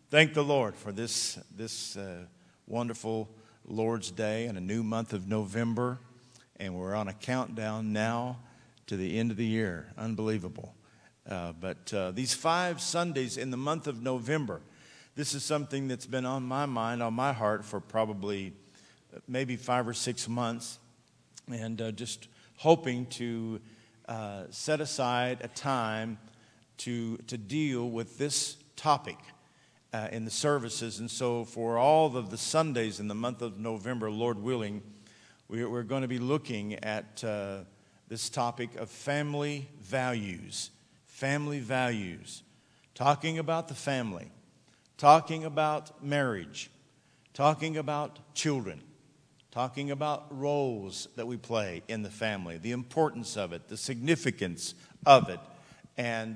Thank the Lord for this wonderful Lord's Day and a new month of November. And we're on a countdown now to the end of the year. Unbelievable. But these 5 Sundays in the month of November, this is something that's been on my mind, on my heart for probably maybe 5 or 6 months. And just hoping to set aside a time to deal with this topic in the services. And so for all of the Sundays in the month of November, Lord willing, we're going to be looking at this topic of family values. Family values. Talking about the family. Talking about marriage. Talking about children. Talking about roles that we play in the family. The importance of it. The significance of it. And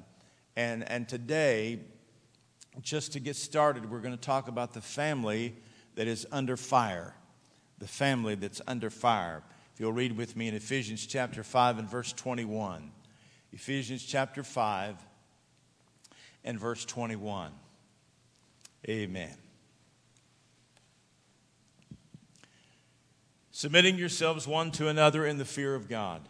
today, just to get started, we're going to talk about the family that is under fire. The family that's under fire. If you'll read with me in Ephesians chapter 5 and verse 21. Ephesians chapter 5 and verse 21. Amen. Submitting yourselves one to another in the fear of God.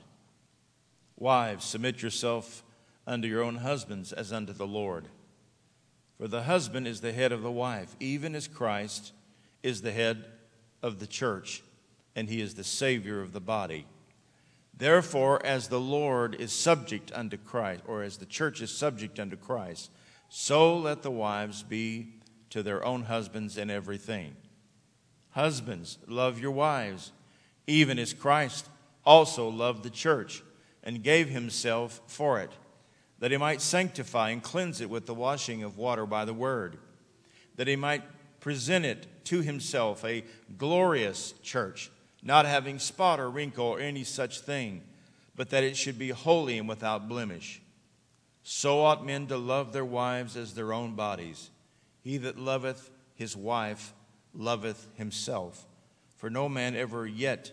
Wives, submit yourself unto your own husbands as unto the Lord. For the husband is the head of the wife, even as Christ is the head of the church, and he is the Savior of the body. Therefore, as the Lord is subject unto Christ, or as the church is subject unto Christ, so let the wives be to their own husbands in everything. Husbands, love your wives, even as Christ also loved the church, and gave himself for it, that he might sanctify and cleanse it with the washing of water by the word, that he might present it to himself a glorious church, not having spot or wrinkle or any such thing, but that it should be holy and without blemish. So ought men to love their wives as their own bodies. He that loveth his wife loveth himself. For no man ever yet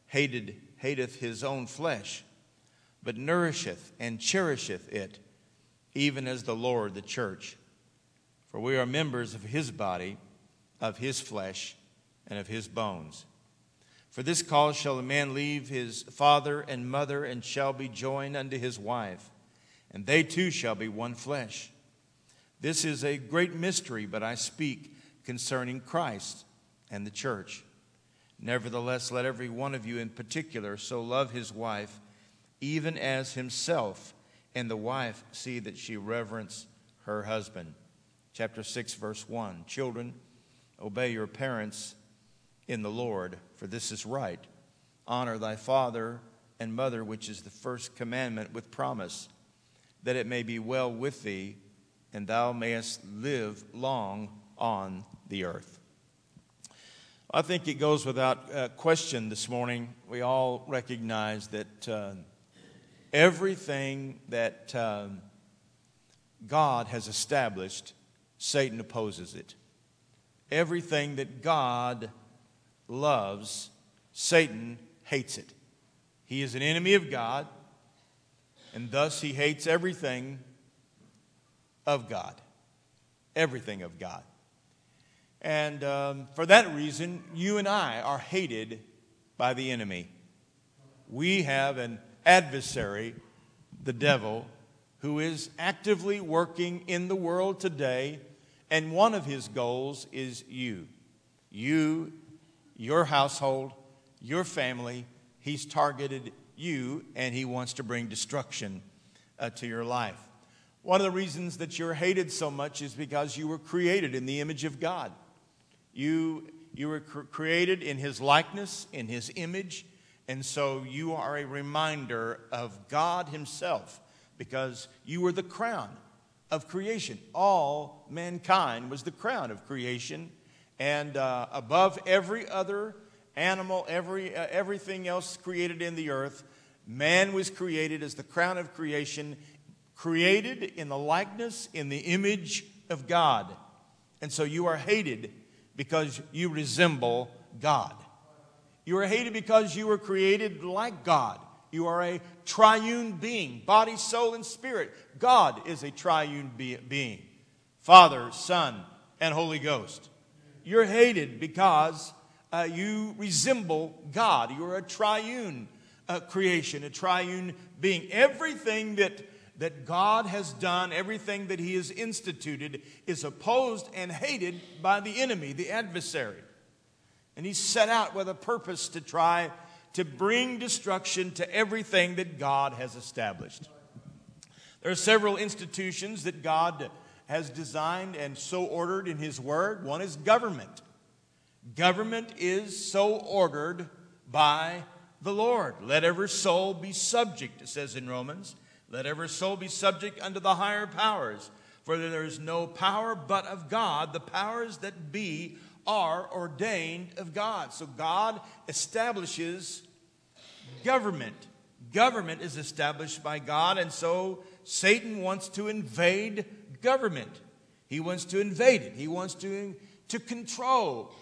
hateth his own flesh, but nourisheth and cherisheth it, even as the Lord the church. For we are members of his body, of his flesh, and of his bones. For this cause shall a man leave his father and mother, and shall be joined unto his wife, and they two shall be one flesh. This is a great mystery, but I speak concerning Christ and the church. Nevertheless, let every one of you in particular so love his wife, even as himself, and the wife see that she reverence her husband. Chapter 6, verse 1. Children, obey your parents in the Lord, for this is right. Honor thy father and mother, which is the first commandment with promise, that it may be well with thee, and thou mayest live long on the earth. I think it goes without question this morning. We all recognize that everything that God has established, Satan opposes it. Everything that God loves, Satan hates it. He is an enemy of God, and thus he hates everything of God. Everything of God. And for that reason, you and I are hated by the enemy. We have an adversary, the devil, who is actively working in the world today, and one of his goals is you. You, your household, your family. He's targeted you, and he wants to bring destruction to your life. One of the reasons that you're hated so much is because you were created in the image of God. You were created in his likeness, in his image, and so you are a reminder of God himself, because you were the crown of creation. All mankind was the crown of creation, and above every other animal, everything else created in the earth, man was created as the crown of creation, created in the likeness, in the image of God. And so you are hated because you resemble God. You are hated because you were created like God. You are a triune being, body, soul, and spirit. God is a triune being. Father, Son, and Holy Ghost. You're hated because you resemble God. You're a triune creation, a triune being. Everything that God has done, everything that He has instituted is opposed and hated by the enemy, the adversary. And he's set out with a purpose to try to bring destruction to everything that God has established. There are several institutions that God has designed and so ordered in His Word. One is government. Government is so ordered by the Lord. Let every soul be subject, it says in Romans. Let every soul be subject unto the higher powers. For there is no power but of God. The powers that be are ordained of God. So God establishes government. Government is established by God, and so Satan wants to invade government. He wants to invade it. He wants to control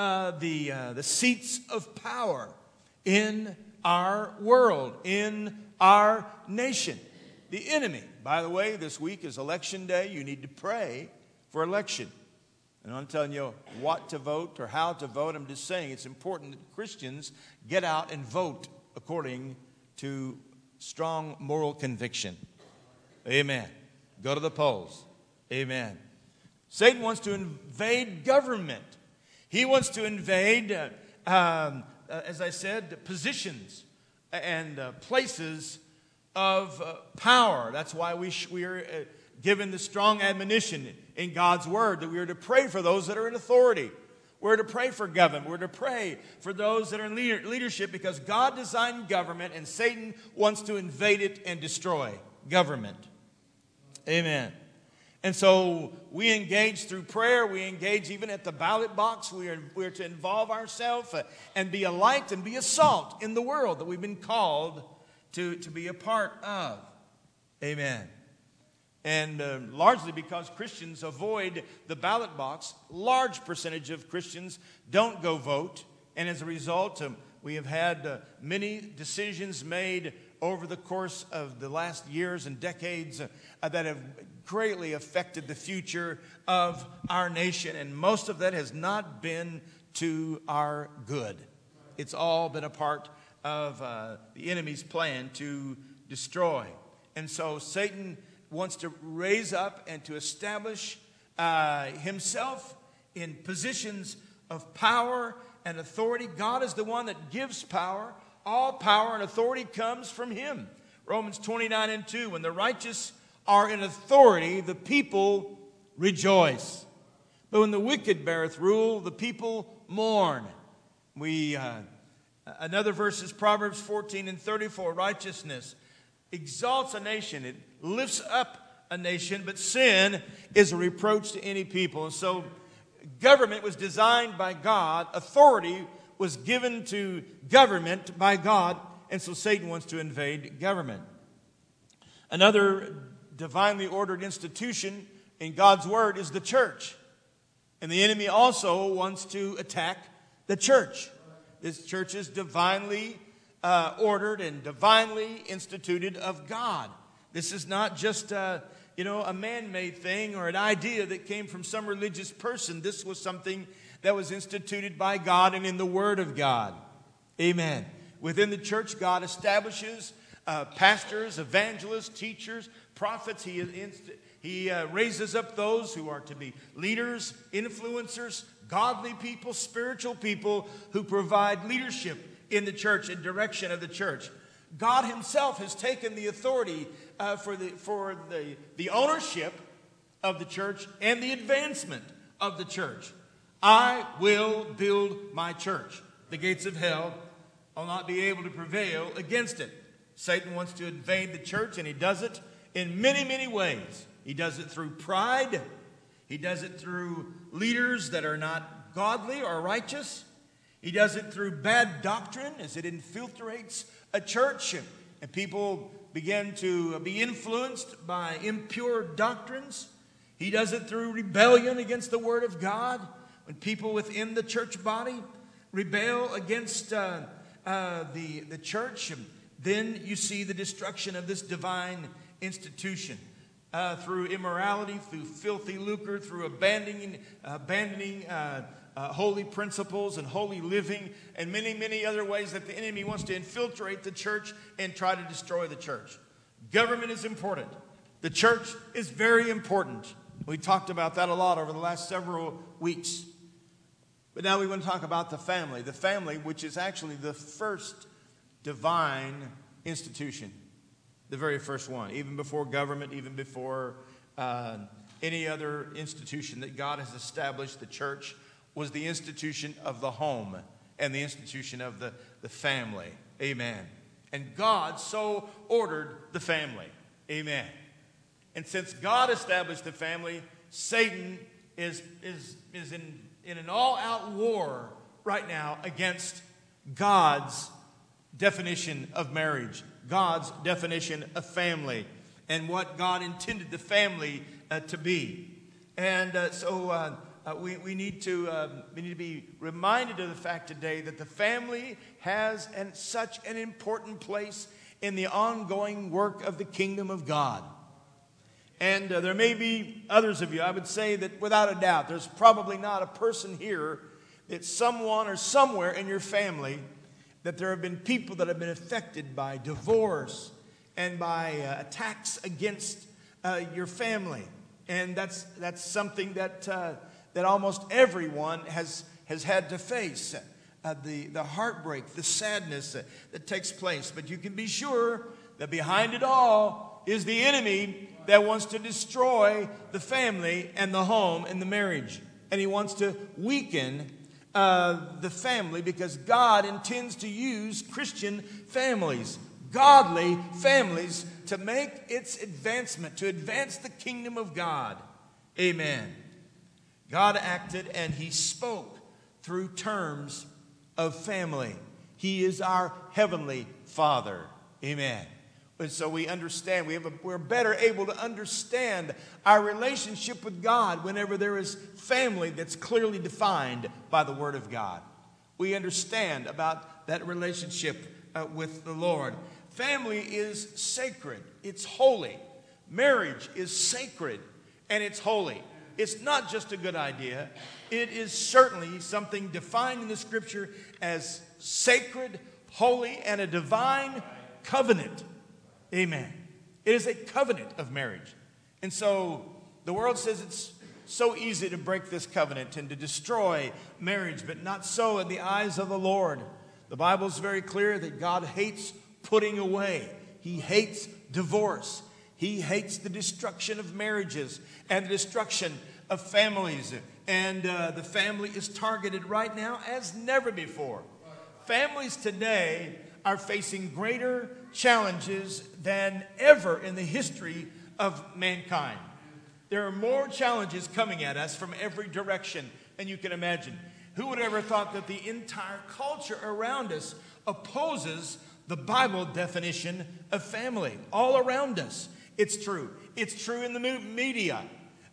the seats of power in our world, in our nation. The enemy, by the way, this week is election day. You need to pray for election. And I'm telling you what to vote or how to vote. I'm just saying it's important that Christians get out and vote according to strong moral conviction. Amen. Go to the polls. Amen. Satan wants to invade government. He wants to invade, as I said, positions and places of power. That's why we are given the strong admonition in God's Word that we are to pray for those that are in authority. We're to pray for government. We're to pray for those that are in leadership, because God designed government and Satan wants to invade it and destroy government. Amen. And so we engage through prayer. We engage even at the ballot box. We're to involve ourselves and be a light and be a salt in the world that we've been called to be a part of. Amen. And largely because Christians avoid the ballot box, large percentage of Christians don't go vote. And as a result, we have had many decisions made over the course of the last years and decades that have greatly affected the future of our nation. And most of that has not been to our good. It's all been a part of the enemy's plan to destroy. And so Satan wants to raise up and to establish himself in positions of power and authority. God is the one that gives power. All power and authority comes from Him. Romans 29:2, when the righteous are in authority, the people rejoice. But when the wicked beareth rule, the people mourn. Another verse is Proverbs 14:34. Righteousness exalts a nation. It lifts up a nation, but sin is a reproach to any people. And so government was designed by God. Authority was given to government by God. And so Satan wants to invade government. Another divinely ordered institution in God's Word is the church. And the enemy also wants to attack the church. This church is divinely ordered and divinely instituted of God. This is not just a man-made thing or an idea that came from some religious person. This was something that was instituted by God and in the Word of God. Amen. Within the church, God establishes pastors, evangelists, teachers, prophets. He raises up those who are to be leaders, influencers, godly people, spiritual people who provide leadership in the church and direction of the church. God Himself has taken the authority for the ownership of the church and the advancement of the church. I will build my church. The gates of hell will not be able to prevail against it. Satan wants to invade the church, and he does it in many, many ways. He does it through pride. He does it through leaders that are not godly or righteous. He does it through bad doctrine as it infiltrates a church, and people begin to be influenced by impure doctrines. He does it through rebellion against the Word of God. When people within the church body rebel against the church, then you see the destruction of this divine institution. through immorality, through filthy lucre, through abandoning holy principles and holy living, and many, many other ways that the enemy wants to infiltrate the church and try to destroy the church. Government is important. The church is very important. We talked about that a lot over the last several weeks. But now we want to talk about the family, which is actually the first divine institution, the very first one, even before government, even before any other institution that God has established. The church was the institution of the home and the institution of the family. Amen. And God so ordered the family. Amen. And since God established the family, Satan is in an all-out war right now against God's definition of marriage, God's definition of family, and what God intended the family to be. And so we need to be reminded of the fact today that the family has such an important place in the ongoing work of the kingdom of God. And there may be others of you. I would say that without a doubt, there's probably not a person here that someone or somewhere in your family that there have been people that have been affected by divorce and by attacks against your family. And that's something that almost everyone has had to face. The heartbreak, the sadness that takes place. But you can be sure that behind it all is the enemy that wants to destroy the family and the home and the marriage. And he wants to weaken the family, because God intends to use Christian families, godly families, to make its advancement, to advance the kingdom of God. Amen. God acted and he spoke through terms of family. He is our heavenly Father. Amen. And so we understand, we're better able to understand our relationship with God whenever there is family that's clearly defined by the Word of God. We understand about that relationship with the Lord. Family is sacred. It's holy. Marriage is sacred and it's holy. It's not just a good idea. It is certainly something defined in the Scripture as sacred, holy, and a divine covenant. Amen. It is a covenant of marriage. And so the world says it's so easy to break this covenant and to destroy marriage, but not so in the eyes of the Lord. The Bible is very clear that God hates putting away. He hates divorce. He hates the destruction of marriages and the destruction of families. And the family is targeted right now as never before. Families today are facing greater challenges than ever in the history of mankind. There are more challenges coming at us from every direction than you can imagine. Who would ever thought that the entire culture around us opposes the Bible definition of family? All around us. It's true. It's true in the media,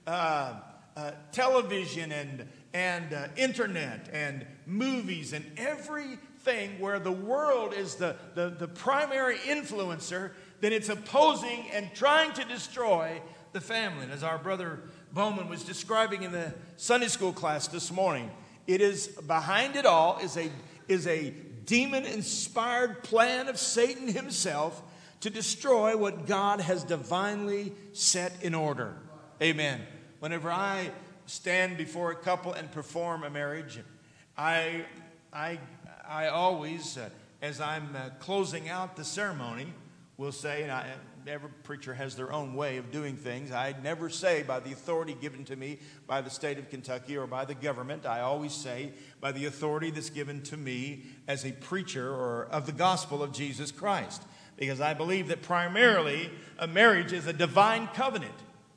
television and internet and movies and everything where the world is the primary influencer, then it's opposing and trying to destroy the family. And as our brother Bowman was describing in the Sunday school class this morning, it is behind it all is a demon-inspired plan of Satan himself to destroy what God has divinely set in order. Amen. Whenever I stand before a couple and perform a marriage, I always, as I'm closing out the ceremony, will say, and every preacher has their own way of doing things. I never say by the authority given to me by the state of Kentucky or by the government. I always say by the authority that's given to me as a preacher or of the gospel of Jesus Christ. Because I believe that primarily a marriage is a divine covenant.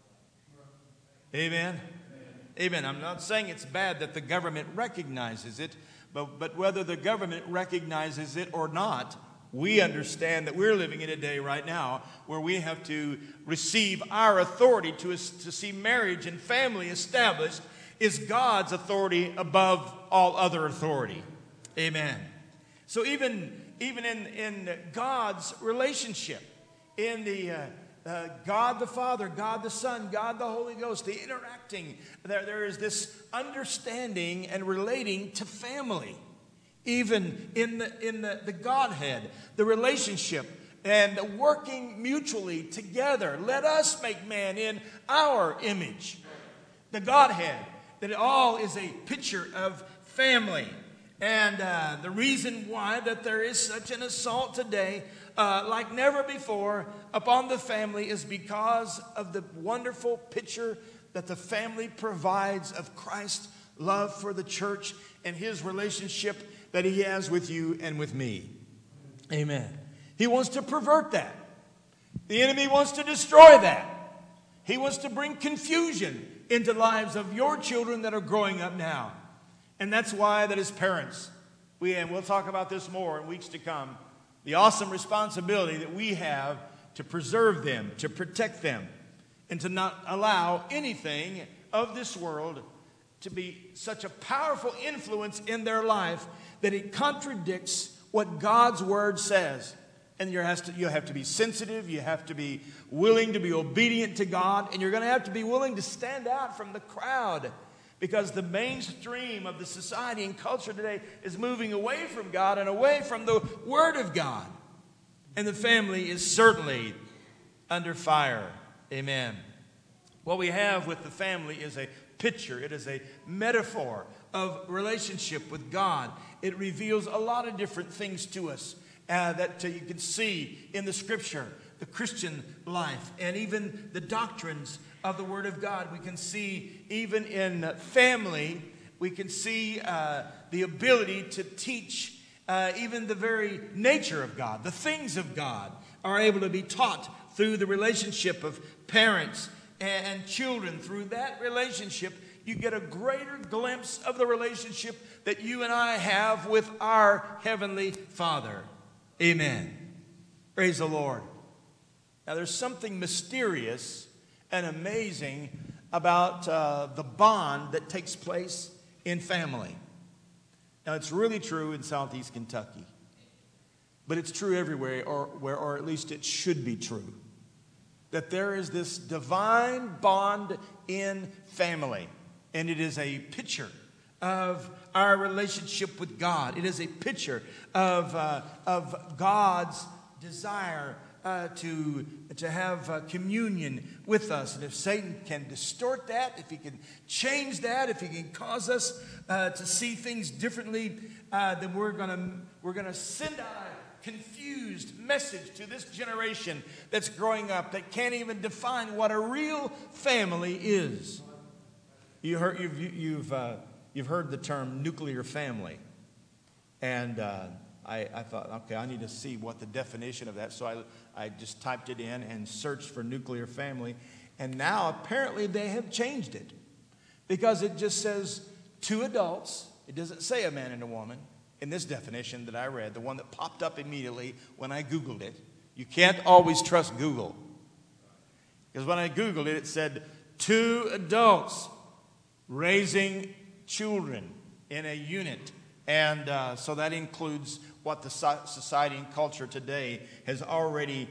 Amen. Amen. I'm not saying it's bad that the government recognizes it, but whether the government recognizes it or not, we understand that we're living in a day right now where we have to receive our authority to see marriage and family established is God's authority above all other authority. Amen. So even in God's relationship, in God the Father, God the Son, God the Holy Ghost, the interacting. There is this understanding and relating to family. Even in the Godhead, the relationship and working mutually together. Let us make man in our image. The Godhead, that it all is a picture of family. And the reason why that there is such an assault today, like never before, upon the family is because of the wonderful picture that the family provides of Christ's love for the church and his relationship that he has with you and with me. Amen. He wants to pervert that. The enemy wants to destroy that. He wants to bring confusion into the lives of your children that are growing up now. And that's why that as parents, and we'll talk about this more in weeks to come, the awesome responsibility that we have to preserve them, to protect them, and to not allow anything of this world to be such a powerful influence in their life that it contradicts what God's word says. And you have to be sensitive, you have to be willing to be obedient to God, and you're going to have to be willing to stand out from the crowd, because the mainstream of the society and culture today is moving away from God and away from the Word of God. And the family is certainly under fire. Amen. What we have with the family is a picture. It is a metaphor of relationship with God. It reveals a lot of different things to us that you can see in the Scripture, the Christian life, and even the doctrines of the Word of God. We can see even in family, we can see the ability to teach even the very nature of God. The things of God are able to be taught through the relationship of parents and children. Through that relationship, you get a greater glimpse of the relationship that you and I have with our Heavenly Father. Amen. Praise the Lord. Now, there's something mysterious and amazing about the bond that takes place in family. Now, it's really true in Southeast Kentucky, but it's true everywhere, or at least it should be true, that there is this divine bond in family, and it is a picture of our relationship with God. It is a picture of God's desire to have communion with us. And if Satan can distort that, if he can change that, if he can cause us to see things differently, then we're gonna send out a confused message to this generation that's growing up that can't even define what a real family is. You've heard the term nuclear family, and I thought, okay, I need to see what the definition of that. So I just typed it in and searched for nuclear family, and now apparently they have changed it, because it just says two adults. It doesn't say a man and a woman in this definition that I read, the one that popped up immediately when I Googled it. You can't always trust Google, because when I Googled it, it said two adults raising children in a unit. And so that includes what the society and culture today has already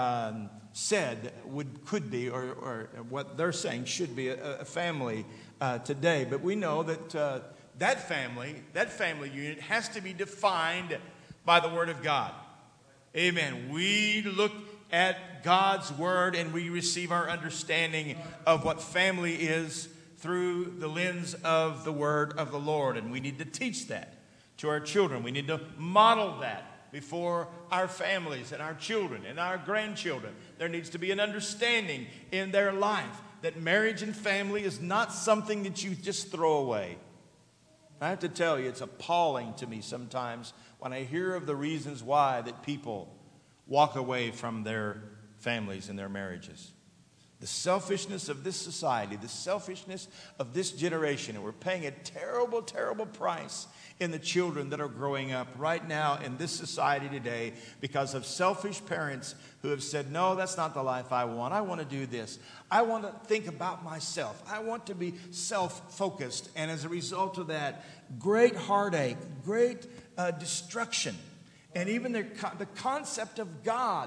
said could be, or what they're saying should be a family today. But we know that that family unit has to be defined by the Word of God. Amen. We look at God's Word and we receive our understanding of what family is through the lens of the Word of the Lord. And we need to teach that to our children. We need to model that before our families and our children and our grandchildren. There needs to be an understanding in their life that marriage and family is not something that you just throw away. I have to tell you, it's appalling to me sometimes when I hear of the reasons why that people walk away from their families and their marriages. The selfishness of this society, the selfishness of this generation, and we're paying a terrible, terrible price in the children that are growing up right now in this society today because of selfish parents who have said, no, that's not the life I want. I want to do this. I want to think about myself. I want to be self-focused. And as a result of that, great heartache, great destruction, and even the concept of God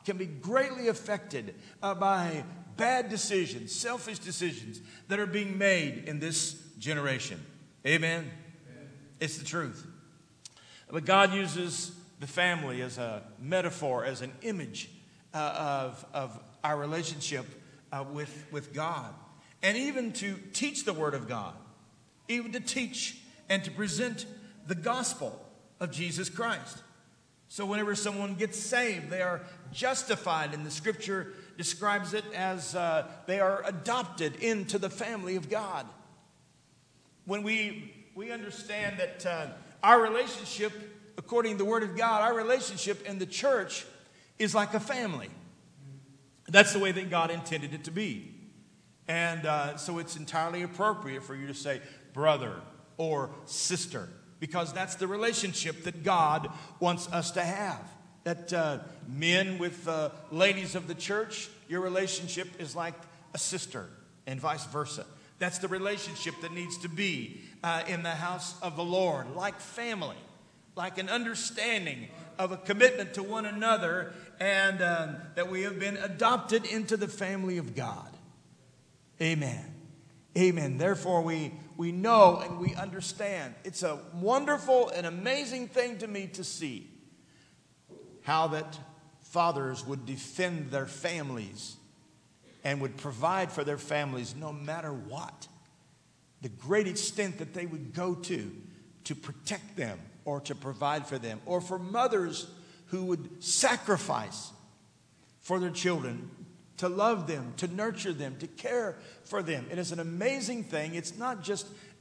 can be greatly affected by bad decisions, selfish decisions that are being made in this generation. Amen? It's the truth. But God uses the family as a metaphor, as an image of our relationship with God. And even to teach the Word of God. Even to teach and to present the gospel of Jesus Christ. So whenever someone gets saved, they are justified, and the Scripture describes it as they are adopted into the family of God. When we understand that our relationship, according to the Word of God, our relationship in the church is like a family. That's the way that God intended it to be. And so it's entirely appropriate for you to say brother or sister, because that's the relationship that God wants us to have. That men with ladies of the church, your relationship is like a sister, and vice versa. That's the relationship that needs to be in the house of the Lord, like family, like an understanding of a commitment to one another, and that we have been adopted into the family of God. Amen. Amen. Therefore, we know and we understand. It's a wonderful and amazing thing to me to see how that fathers would defend their families and would provide for their families no matter what. The great extent that they would go to protect them or to provide for them. Or for mothers who would sacrifice for their children, to love them, to nurture them, to care for them. It is an amazing thing. It's not just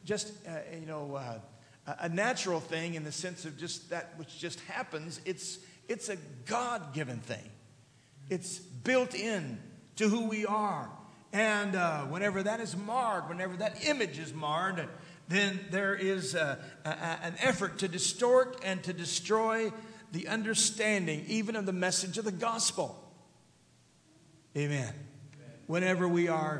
a natural thing in the sense of just that which just happens. It's a God-given thing. It's built in to who we are. And whenever that is marred, whenever that image is marred, then there is an effort to distort and to destroy the understanding even of the message of the gospel. Amen. Whenever we are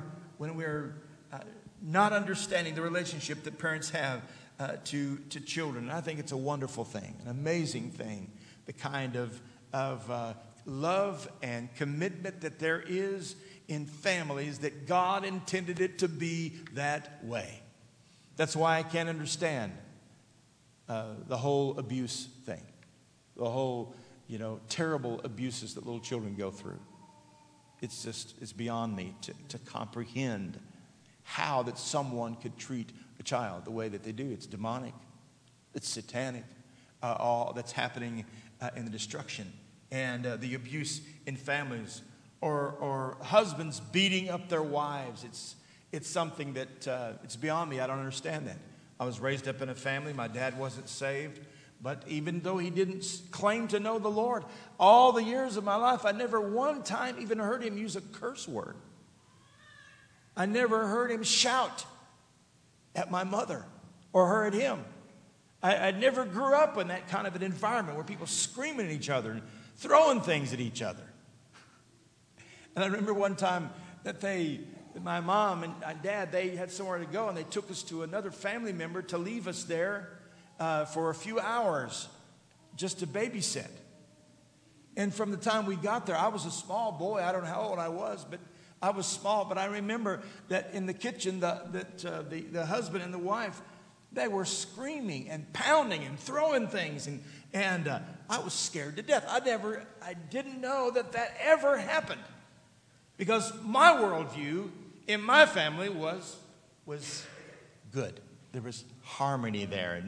not understanding the relationship that parents have to children, I think it's a wonderful thing, an amazing thing, the kind of love and commitment that there is in families, that God intended it to be that way. That's why I can't understand the whole abuse thing, the whole terrible abuses that little children go through. It's beyond me to comprehend how that someone could treat a child the way that they do. It's demonic. It's satanic. All that's happening in the destruction and the abuse in families, or husbands beating up their wives. It's something that it's beyond me. I don't understand that. I was raised up in a family. My dad wasn't saved. But even though he didn't claim to know the Lord, all the years of my life, I never one time even heard him use a curse word. I never heard him shout at my mother or her at him. I never grew up in that kind of an environment where people screaming at each other and throwing things at each other. And I remember one time that my mom and dad, they had somewhere to go, and they took us to another family member to leave us there for a few hours just to babysit. And from the time we got there, I was a small boy. I don't know how old I was, but I was small. But I remember that in the kitchen, the husband and the wife, they were screaming and pounding and throwing things. And I was scared to death. I didn't know that ever happened. Because my worldview in my family was good. There was harmony there.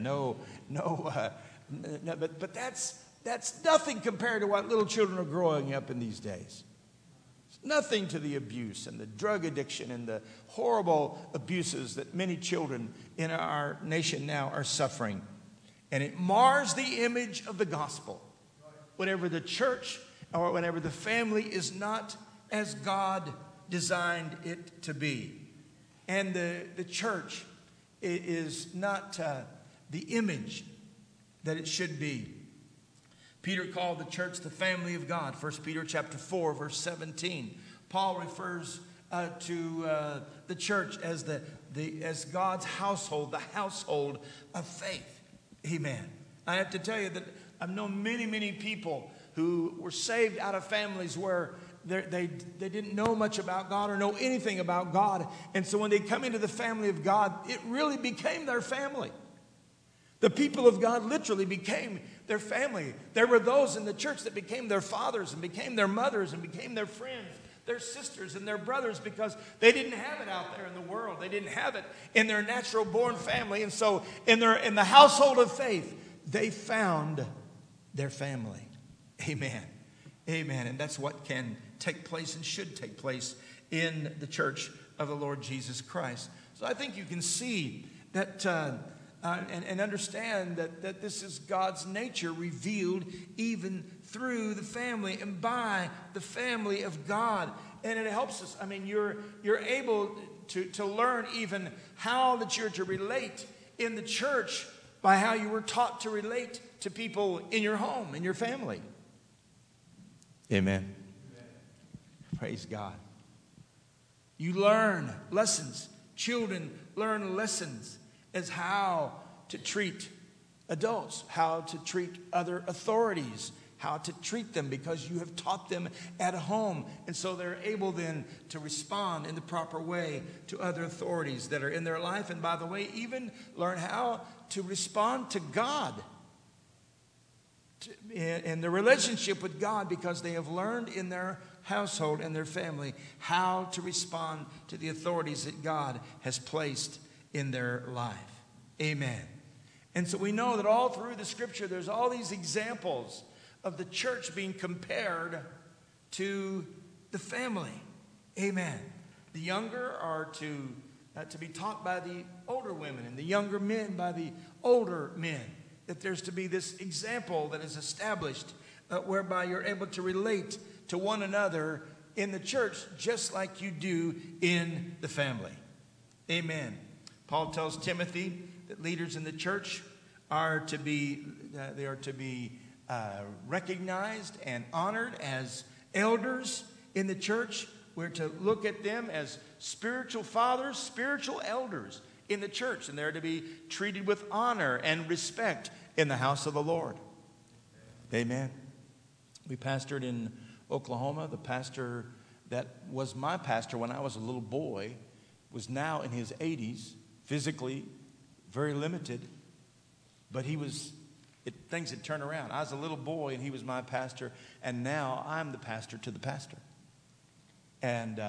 But that's nothing compared to what little children are growing up in these days. It's nothing to the abuse and the drug addiction and the horrible abuses that many children in our nation now are suffering. And it mars the image of the gospel whenever the church or whenever the family is not as God designed it to be. And the church is not the image that it should be. Peter called the church the family of God. 1 Peter chapter 4, verse 17. Paul refers to the church as God's household, the household of faith. Amen. I have to tell you that I've known many, many people who were saved out of families where they didn't know much about God or know anything about God. And so when they come into the family of God, it really became their family. The people of God literally became their family. There were those in the church that became their fathers and became their mothers and became their friends, their sisters and their brothers, because they didn't have it out there in the world. They didn't have it in their natural born family. And so in the household of faith, they found their family. Amen. Amen. And that's what can take place and should take place in the church of the Lord Jesus Christ. So I think you can see that and understand that this is God's nature revealed even through the family and by the family of God. And it helps us. I mean, you're able to learn even how that you're to relate in the church by how you were taught to relate to people in your home, in your family. Amen. Praise God. You learn lessons. Children learn lessons as how to treat adults, how to treat other authorities, how to treat them, because you have taught them at home. And so they're able then to respond in the proper way to other authorities that are in their life. And by the way, even learn how to respond to God in the relationship with God, because they have learned in their household and their family how to respond to the authorities that God has placed in their life. Amen. And so we know that all through the scripture there's all these examples of the church being compared to the family. Amen. The younger are to be taught by the older women, and the younger men by the older men. That there's to be this example that is established whereby you're able to relate to one another in the church just like you do in the family. Amen. Paul tells Timothy that leaders in the church are to be recognized and honored as elders in the church. We're to look at them as spiritual fathers, spiritual elders in the church, and they're to be treated with honor and respect in the house of the Lord. Amen. We pastored in Oklahoma. The pastor that was my pastor when I was a little boy was now in his 80s, physically very limited, but things had turned around. I was a little boy and he was my pastor, and now I'm the pastor to the pastor. And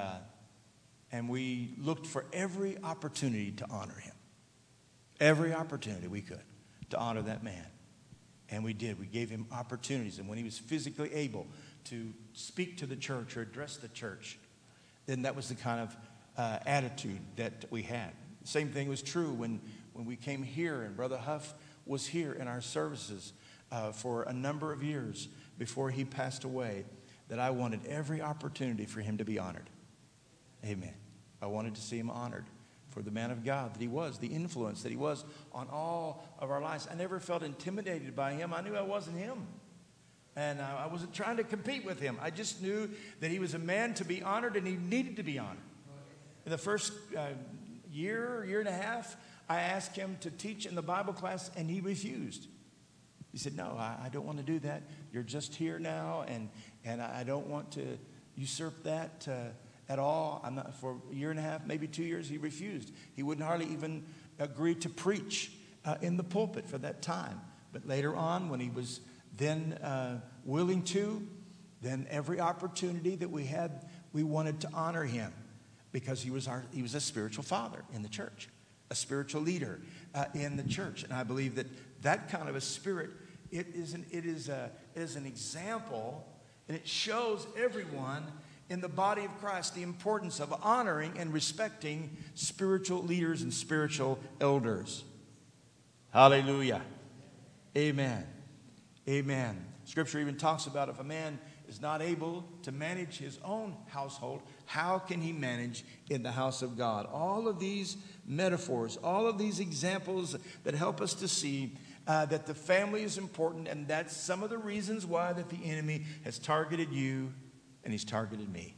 we looked for every opportunity to honor him. Every opportunity we could to honor that man. And we did. We gave him opportunities. And when he was physically able to speak to the church or address the church, then that was the kind of attitude that we had. The same thing was true when we came here, and Brother Huff was here in our services for a number of years before he passed away, that I wanted every opportunity for him to be honored. Amen. I wanted to see him honored for the man of God that he was, the influence that he was on all of our lives. I never felt intimidated by him. I knew I wasn't him. And I wasn't trying to compete with him. I just knew that he was a man to be honored, and he needed to be honored. In the first year and a half, I asked him to teach in the Bible class, and he refused. He said, "No, I don't want to do that. You're just here now, and I don't want to usurp that at all." I'm not, for a year and a half, maybe 2 years, he refused. He wouldn't hardly even agree to preach in the pulpit for that time. But later on, when he was then willing to, then every opportunity that we had, we wanted to honor him, because he was a spiritual father in the church, a spiritual leader in the church. And I believe that kind of a spirit, it is an example, and it shows everyone in the body of Christ the importance of honoring and respecting spiritual leaders and spiritual elders. Hallelujah. Amen. Amen. Scripture even talks about if a man is not able to manage his own household, how can he manage in the house of God? All of these metaphors, all of these examples that help us to see that the family is important, and that's some of the reasons why that the enemy has targeted you and he's targeted me.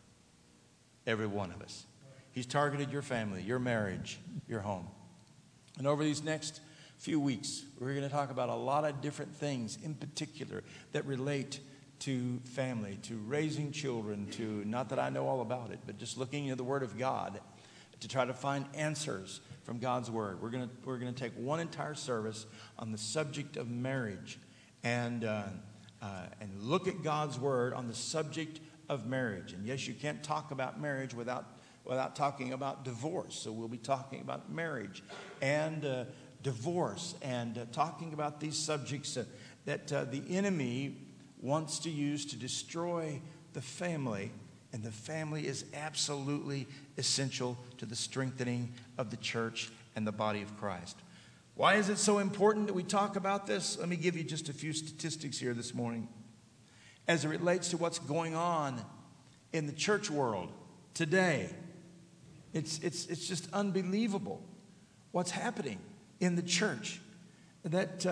Every one of us. He's targeted your family, your marriage, your home. And over these next few weeks, we're going to talk about a lot of different things in particular that relate to family, to raising children, to, not that I know all about it, but just looking into the Word of God to try to find answers from God's Word. We're going to take one entire service on the subject of marriage and look at God's Word on the subject of marriage. And yes, you can't talk about marriage without talking about divorce. So we'll be talking about marriage and divorce and talking about these subjects that the enemy wants to use to destroy the family. And the family is absolutely essential to the strengthening of the church and the body of Christ. Why is it so important that we talk about this? Let me give you just a few statistics here this morning as it relates to what's going on in the church world today. It's just unbelievable what's happening in the church. That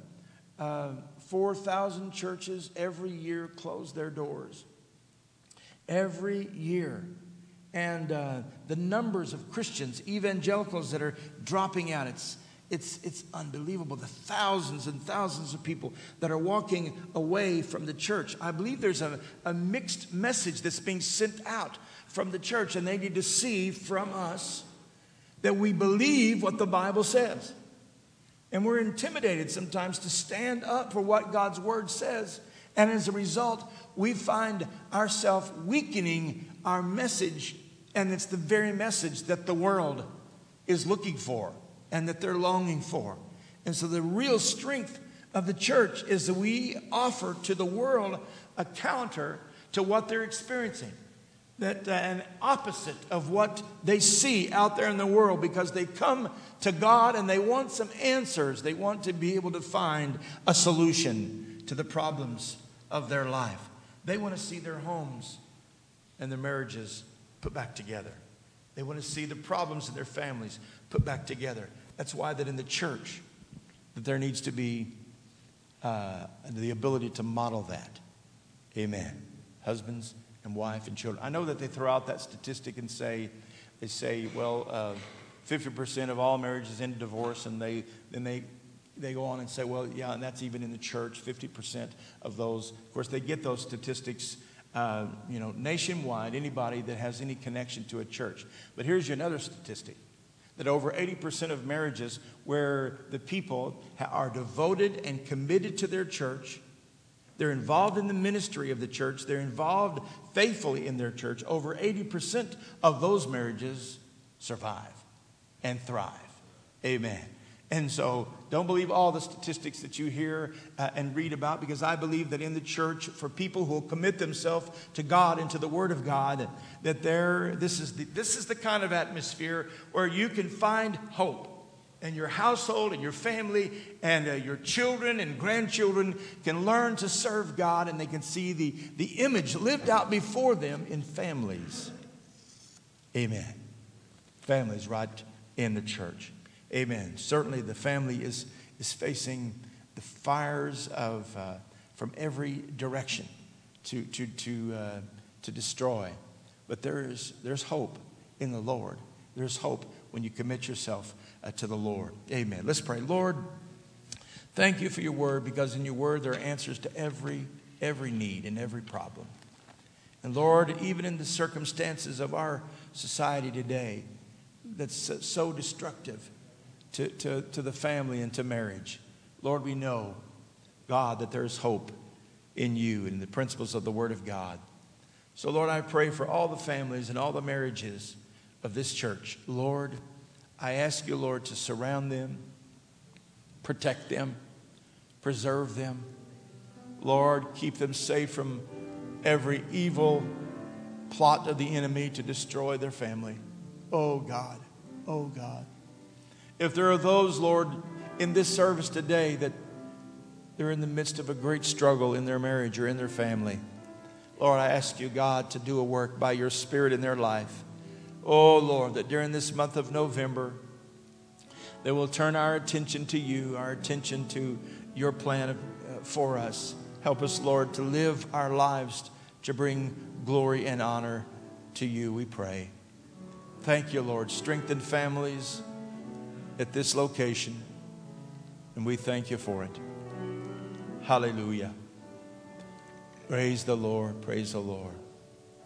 4,000 churches every year close their doors. Every year. And the numbers of Christians, evangelicals that are dropping out, it's unbelievable. The thousands and thousands of people that are walking away from the church. I believe there's a mixed message that's being sent out from the church, and they need to see from us that we believe what the Bible says. And we're intimidated sometimes to stand up for what God's Word says. And as a result, we find ourselves weakening our message. And it's the very message that the world is looking for and that they're longing for. And so the real strength of the church is that we offer to the world a counter to what they're experiencing. That an opposite of what they see out there in the world, because they come to God and they want some answers. They want to be able to find a solution to the problems of their life. They want to see their homes and their marriages put back together. They want to see the problems in their families put back together. That's why that in the church that there needs to be the ability to model that. Amen. Husbands and wife and children. I know that they throw out that statistic and say, 50% of all marriages end in divorce, and they go on and say, well, yeah, and that's even in the church, 50% of those. Of course, they get those statistics, nationwide, anybody that has any connection to a church. But here's another statistic, that over 80% of marriages where the people are devoted and committed to their church, they're involved in the ministry of the church, they're involved faithfully in their church, over 80% of those marriages survive and thrive. Amen. And so don't believe all the statistics that you hear and read about, because I believe that in the church, for people who will commit themselves to God and to the Word of God, that this is the kind of atmosphere where you can find hope. And your household and your family and your children and grandchildren can learn to serve God, and they can see the image lived out before them in families. Amen. Families right in the church. Amen. Certainly the family is facing the fires of from every direction to destroy. But there's hope in the Lord. There's hope when you commit yourself to the Lord. Amen. Let's pray. Lord, thank you for your word, because in your word there are answers to every need and every problem. And Lord, even in the circumstances of our society today that's so destructive to the family and to marriage, Lord, we know, God, that there's hope in you and in the principles of the Word of God. So, Lord, I pray for all the families and all the marriages of this church. Lord, I ask you, Lord, to surround them, protect them, preserve them. Lord, keep them safe from every evil plot of the enemy to destroy their family. Oh, God. Oh, God. If there are those, Lord, in this service today that they're in the midst of a great struggle in their marriage or in their family, Lord, I ask you, God, to do a work by your Spirit in their life. Oh, Lord, that during this month of November, they will turn our attention to you, our attention to your plan for us. Help us, Lord, to live our lives to bring glory and honor to you, we pray. Thank you, Lord. Strengthen families at this location, and we thank you for it. Hallelujah. Praise the Lord. Praise the Lord.